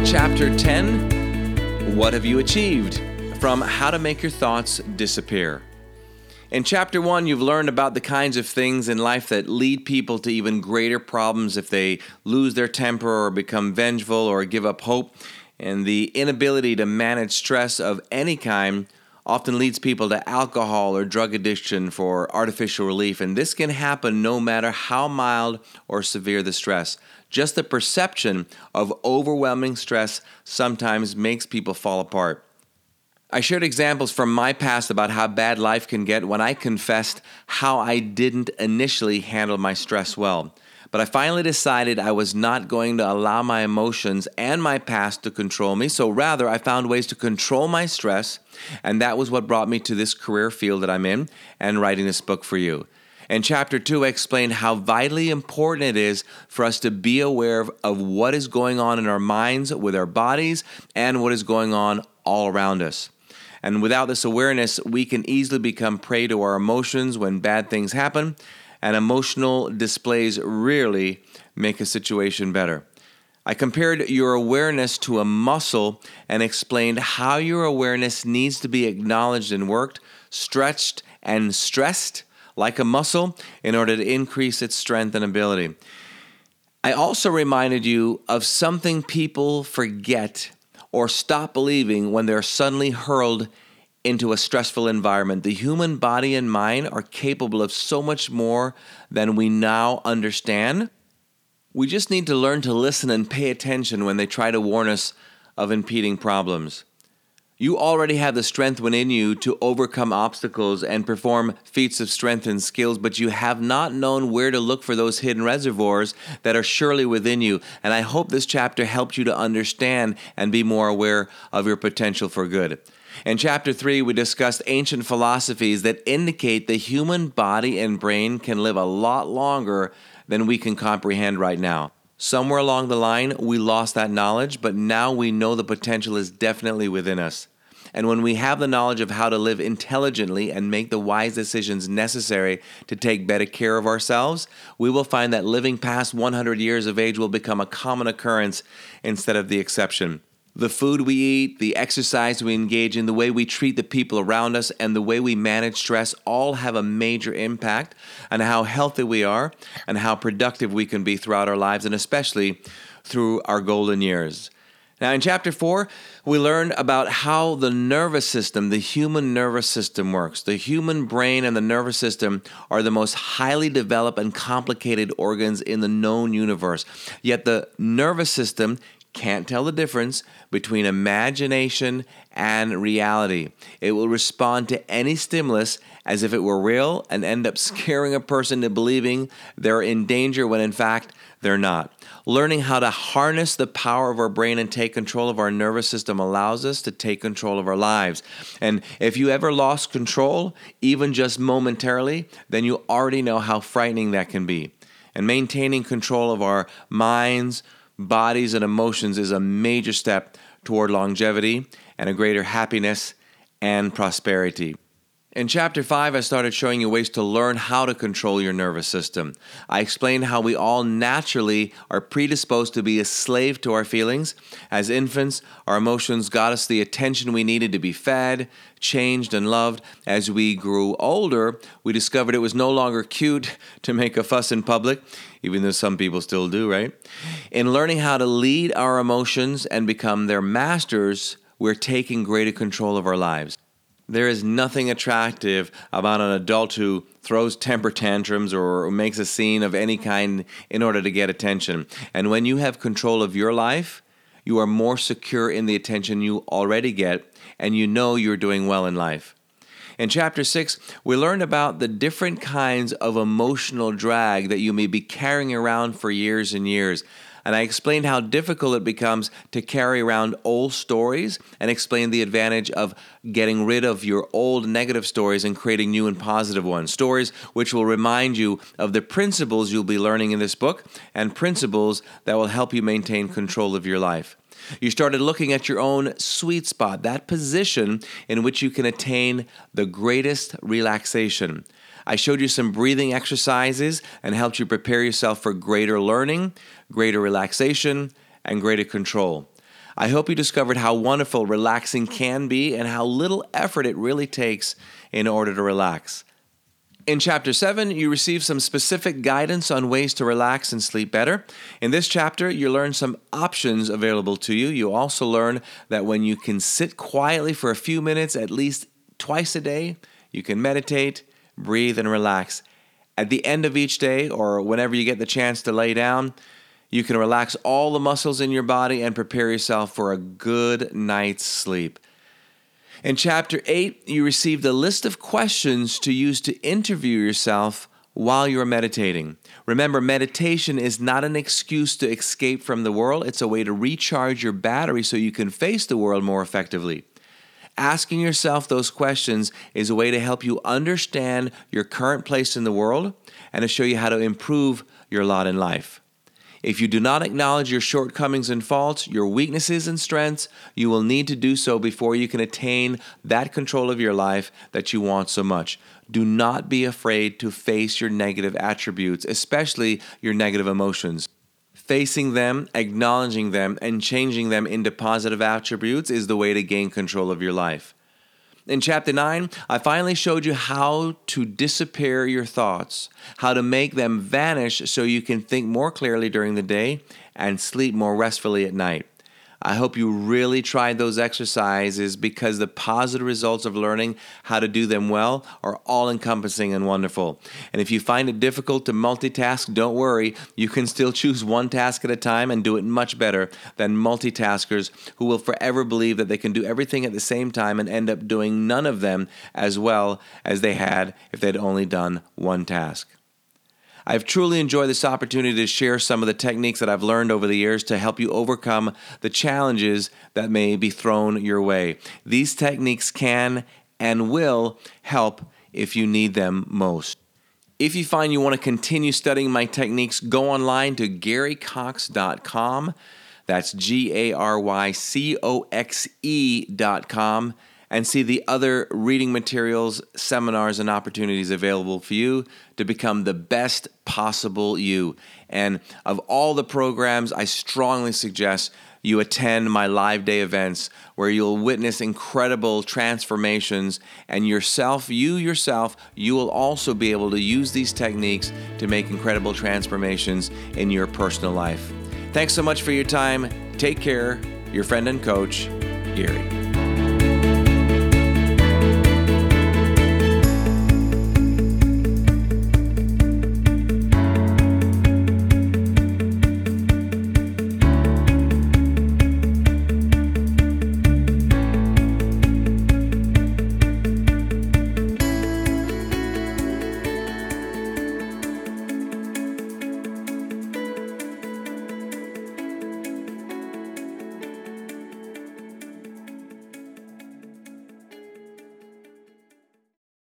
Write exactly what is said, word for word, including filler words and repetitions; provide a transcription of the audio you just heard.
Chapter ten, What Have You Achieved? From How to Make Your Thoughts Disappear. In Chapter one, you've learned about the kinds of things in life that lead people to even greater problems if they lose their temper or become vengeful or give up hope. And the inability to manage stress of any kind often leads people to alcohol or drug addiction for artificial relief. And this can happen no matter how mild or severe the stress. Just the perception of overwhelming stress sometimes makes people fall apart. I shared examples from my past about how bad life can get when I confessed how I didn't initially handle my stress well. But I finally decided I was not going to allow my emotions and my past to control me, so rather I found ways to control my stress, and that was what brought me to this career field that I'm in and writing this book for you. In Chapter two, I explained how vitally important it is for us to be aware of, of what is going on in our minds, with our bodies, and what is going on all around us. And without this awareness, we can easily become prey to our emotions when bad things happen, and emotional displays rarely make a situation better. I compared your awareness to a muscle and explained how your awareness needs to be acknowledged and worked, stretched, and stressed like a muscle in order to increase its strength and ability. I also reminded you of something people forget or stop believing when they're suddenly hurled into a stressful environment. The human body and mind are capable of so much more than we now understand. We just need to learn to listen and pay attention when they try to warn us of impeding problems. You already have the strength within you to overcome obstacles and perform feats of strength and skills, but you have not known where to look for those hidden reservoirs that are surely within you. And I hope this chapter helps you to understand and be more aware of your potential for good. In Chapter three, we discussed ancient philosophies that indicate the human body and brain can live a lot longer than we can comprehend right now. Somewhere along the line, we lost that knowledge, but now we know the potential is definitely within us. And when we have the knowledge of how to live intelligently and make the wise decisions necessary to take better care of ourselves, we will find that living past one hundred years of age will become a common occurrence instead of the exception. The food we eat, the exercise we engage in, the way we treat the people around us, and the way we manage stress all have a major impact on how healthy we are and how productive we can be throughout our lives, and especially through our golden years. Now, in Chapter four, we learned about how the nervous system, the human nervous system works. The human brain and the nervous system are the most highly developed and complicated organs in the known universe. Yet the nervous system can't tell the difference between imagination and reality. It will respond to any stimulus as if it were real and end up scaring a person into believing they're in danger when in fact they're not. Learning how to harness the power of our brain and take control of our nervous system allows us to take control of our lives. And if you ever lost control, even just momentarily, then you already know how frightening that can be. And maintaining control of our minds, bodies, and emotions is a major step toward longevity and a greater happiness and prosperity. In Chapter five, I started showing you ways to learn how to control your nervous system. I explained how we all naturally are predisposed to be a slave to our feelings. As infants, our emotions got us the attention we needed to be fed, changed, and loved. As we grew older, we discovered it was no longer cute to make a fuss in public, even though some people still do, right? In learning how to lead our emotions and become their masters, we're taking greater control of our lives. There is nothing attractive about an adult who throws temper tantrums or makes a scene of any kind in order to get attention. And when you have control of your life, you are more secure in the attention you already get, and you know you're doing well in life. In Chapter six, we learned about the different kinds of emotional drag that you may be carrying around for years and years. And I explained how difficult it becomes to carry around old stories, and explained the advantage of getting rid of your old negative stories and creating new and positive ones. Stories which will remind you of the principles you'll be learning in this book, and principles that will help you maintain control of your life. You started looking at your own sweet spot, that position in which you can attain the greatest relaxation. I showed you some breathing exercises and helped you prepare yourself for greater learning, greater relaxation, and greater control. I hope you discovered how wonderful relaxing can be and how little effort it really takes in order to relax. In Chapter seven, you receive some specific guidance on ways to relax and sleep better. In this chapter, you learn some options available to you. You also learn that when you can sit quietly for a few minutes, at least twice a day, you can meditate, breathe, and relax. At the end of each day, or whenever you get the chance to lay down, you can relax all the muscles in your body and prepare yourself for a good night's sleep. In Chapter eight, you received a list of questions to use to interview yourself while you're meditating. Remember, meditation is not an excuse to escape from the world. It's a way to recharge your battery so you can face the world more effectively. Asking yourself those questions is a way to help you understand your current place in the world and to show you how to improve your lot in life. If you do not acknowledge your shortcomings and faults, your weaknesses and strengths, you will need to do so before you can attain that control of your life that you want so much. Do not be afraid to face your negative attributes, especially your negative emotions. Facing them, acknowledging them, and changing them into positive attributes is the way to gain control of your life. In Chapter nine, I finally showed you how to disappear your thoughts, how to make them vanish so you can think more clearly during the day and sleep more restfully at night. I hope you really tried those exercises because the positive results of learning how to do them well are all-encompassing and wonderful. And if you find it difficult to multitask, don't worry. You can still choose one task at a time and do it much better than multitaskers who will forever believe that they can do everything at the same time and end up doing none of them as well as they had if they'd only done one task. I've truly enjoyed this opportunity to share some of the techniques that I've learned over the years to help you overcome the challenges that may be thrown your way. These techniques can and will help if you need them most. If you find you want to continue studying my techniques, go online to gary cox dot com. That's G A R Y C O X E dot com. And see the other reading materials, seminars, and opportunities available for you to become the best possible you. And of all the programs, I strongly suggest you attend my live day events where you'll witness incredible transformations, and yourself, you yourself, you will also be able to use these techniques to make incredible transformations in your personal life. Thanks so much for your time. Take care. Your friend and coach, Gary.